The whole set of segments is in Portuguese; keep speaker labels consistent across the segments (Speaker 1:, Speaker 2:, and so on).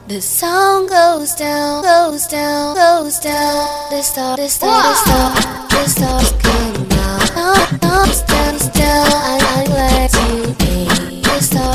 Speaker 1: The song goes down, goes down, goes down. They start coming out. Stand still, I'm glad you came. They start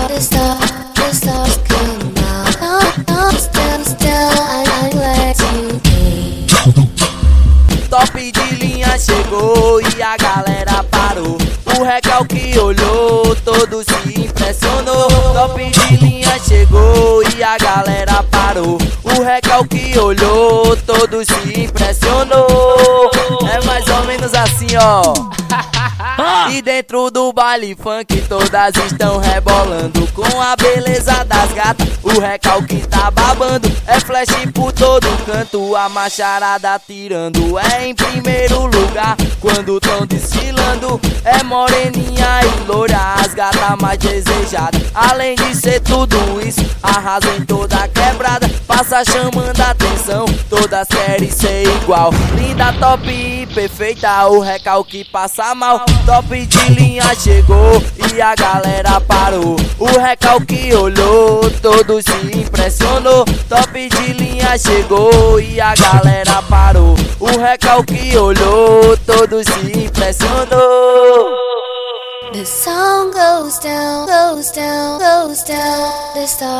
Speaker 1: coming out. Stand still, I'm glad you came.
Speaker 2: Top de linha chegou e a galera parou. O recalque olhou, todo se impressionou. Top de linha chegou e a galera parou. O recalque olhou, todo se impressionou. É mais ou menos assim, ó. E dentro do baile funk todas estão rebolando com a beleza das gatas. O recalque tá babando, é flash por todo canto, a macharada tirando. É em primeiro lugar quando tão desfilando, é moreninha e loira, as gatas mais desejadas. Além de ser tudo isso, arrasa em toda a quebrada, passa chamando a atenção, todas querem ser igual. Linda, top e perfeita, o recalque passa mal. Top de linha chegou e a galera parou. O recalque olhou, todo se impressionou. Top de linha chegou e a galera parou. O recalque olhou, todo se impressionou.
Speaker 1: The song goes down, goes down, goes down. They start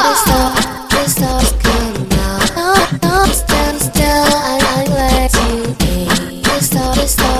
Speaker 1: coming out. Stand still, I'm glad you came. They start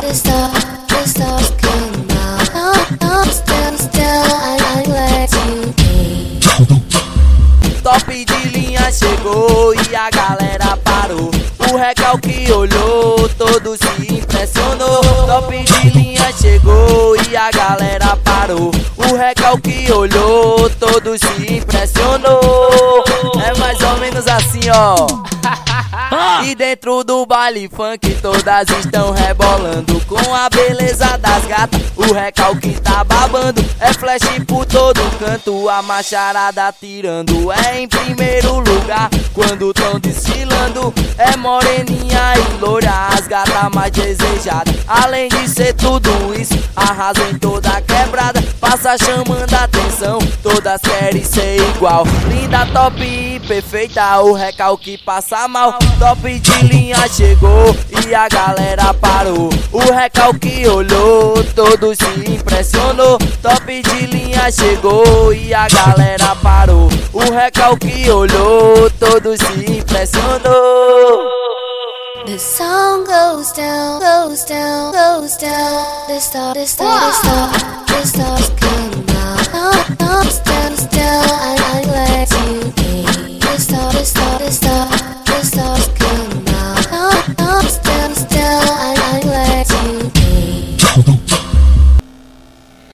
Speaker 1: coming out. Stand still, I'm glad you came.
Speaker 2: Top de linha chegou e a galera parou. O recalque olhou, todo se impressionou. Top de linha chegou e a galera parou. O recalque olhou, todo se impressionou. É mais ou menos assim, ó. E dentro do baile funk todas estão rebolando com a beleza das gatas. O recalque tá babando, é flash por todo canto, a macharada tirando. É em primeiro lugar quando tão desfilando, é moreninha e loira, as gatas mais desejadas. Além de ser tudo isso, arrasa em toda a quebrada, passa chamando a atenção, todas querem ser igual. Linda, top e perfeita, o recalque passa mal. Top de linha chegou e a galera parou. O recalque olhou, todo se impressionou. Top de linha chegou e a galera parou. O recalque olhou, todo se impressionou.
Speaker 1: The song goes down, goes down, goes down. They start coming out. Stand still, I'm glad you came.